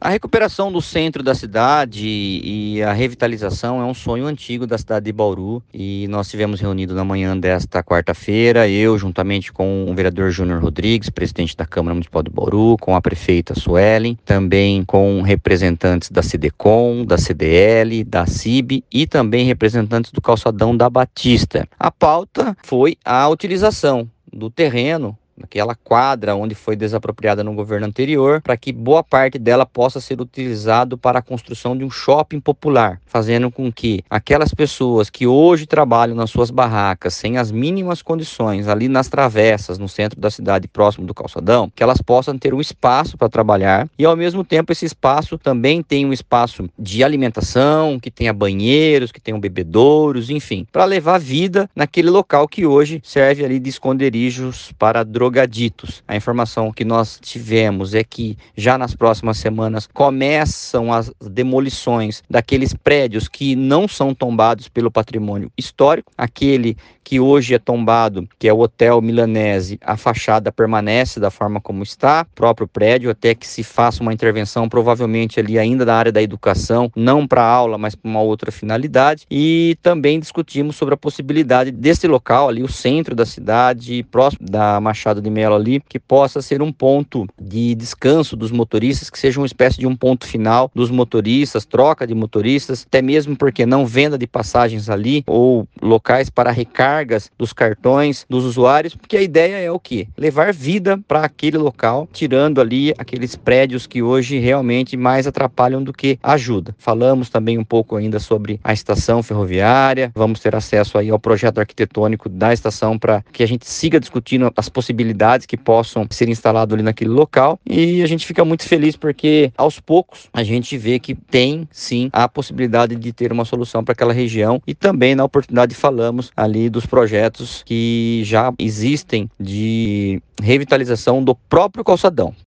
A recuperação do centro da cidade e a revitalização é um sonho antigo da cidade de Bauru e nós tivemos reunido na manhã desta quarta-feira, eu juntamente com o vereador Júnior Rodrigues, presidente da Câmara Municipal de Bauru, com a prefeita Suelen, também com representantes da CDCOM, da CDL, da CIB e também representantes do calçadão da Batista. A pauta foi a utilização do terreno, naquela quadra onde foi desapropriada no governo anterior, para que boa parte dela possa ser utilizado para a construção de um shopping popular, fazendo com que aquelas pessoas que hoje trabalham nas suas barracas, sem as mínimas condições, ali nas travessas, no centro da cidade, próximo do calçadão, que elas possam ter um espaço para trabalhar e, ao mesmo tempo, esse espaço também tem um espaço de alimentação, que tenha banheiros, que tenha bebedouros, enfim, para levar vida naquele local que hoje serve ali de esconderijos para drogaditos. A informação que nós tivemos é que já nas próximas semanas começam as demolições daqueles prédios que não são tombados pelo patrimônio histórico. Aquele que hoje é tombado, que é o Hotel Milanese, a fachada permanece da forma como está, próprio prédio, até que se faça uma intervenção, provavelmente ali ainda da área da educação, não para aula, mas para uma outra finalidade. E também discutimos sobre a possibilidade desse local ali, o centro da cidade, próximo da Machado de Melo ali, que possa ser um ponto de descanso dos motoristas, que seja uma espécie de um ponto final dos motoristas, troca de motoristas, até mesmo porque não venda de passagens ali, ou locais para recargas dos cartões dos usuários, porque a ideia é o quê? Levar vida para aquele local, tirando ali aqueles prédios que hoje realmente mais atrapalham do que ajudam. Falamos também um pouco ainda sobre a estação ferroviária, vamos ter acesso aí ao projeto arquitetônico da estação para que a gente siga discutindo as possibilidades que possam ser instaladas ali naquele local, e a gente fica muito feliz porque aos poucos a gente vê que tem sim a possibilidade de ter uma solução para aquela região, e também na oportunidade falamos ali dos projetos que já existem de revitalização do próprio calçadão.